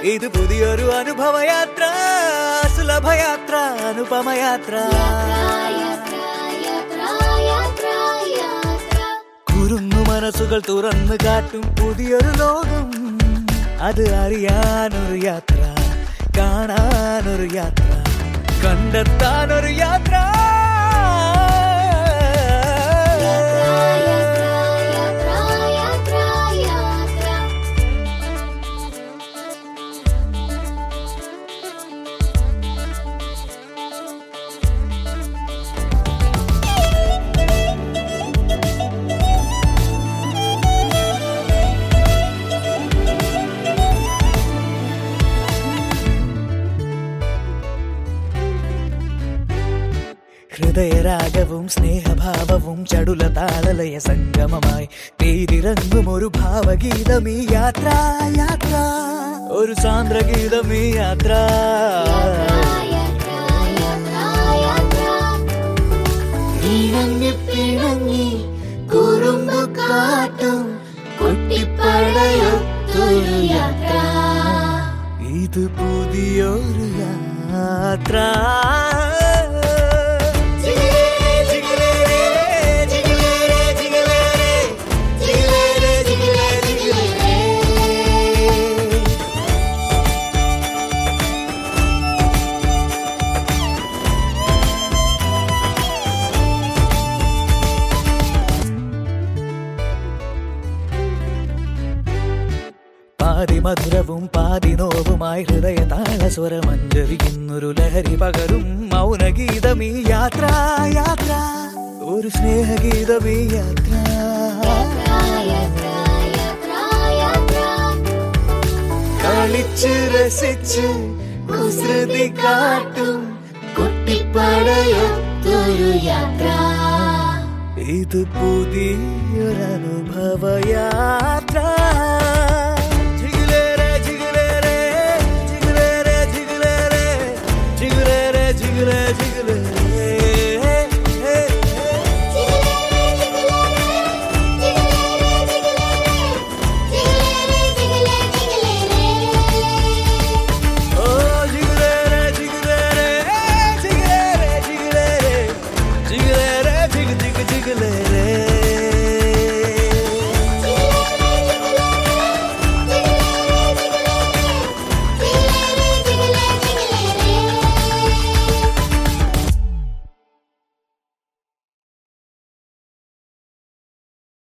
ഇത് പുതിയൊരു അനുഭവയാത്ര, സുലഭയാത്ര, അനുപമയാത്ര. കുരുന്നു മനസ്സുകൾ തുറന്നു കാട്ടും പുതിയൊരു ലോകം, അത് അറിയാനൊരു യാത്ര, കാണാനൊരു യാത്ര, കണ്ടെത്താനൊരു യാത്ര. ഹൃദയരാഗവും സ്നേഹഭാവവും ചടുല താളലയ സംഗമമായി പേരിറങ്ങും ഒരു ഭാവഗീതം ഈ യാത്ര, യാത്ര, ഒരു സാന്ദ്രഗീതം ഈ യാത്ര. പിണങ്ങി കുറുമ്പ് കാട്ടും കുട്ടിപ്പടയൊത്തൊരു യാത്ര, ഇത് പുതിയൊരു യാത്ര. പാതി മധുരവും പാതി നോവുമായി ഹൃദയ താളസ്വരമഞ്ജരിക്കുന്നൊരു ലഹരി പകരും മൗനഗീതം ഈ യാത്ര, യാത്ര, ഒരു സ്നേഹഗീതം ഈ യാത്ര. കളിച്ച് രസിച്ച് കുസൃതി കാട്ടും കുട്ടിപ്പടയൊത്തൊരു യാത്ര, ഇത് പുതിയൊരനുഭവയാത്ര.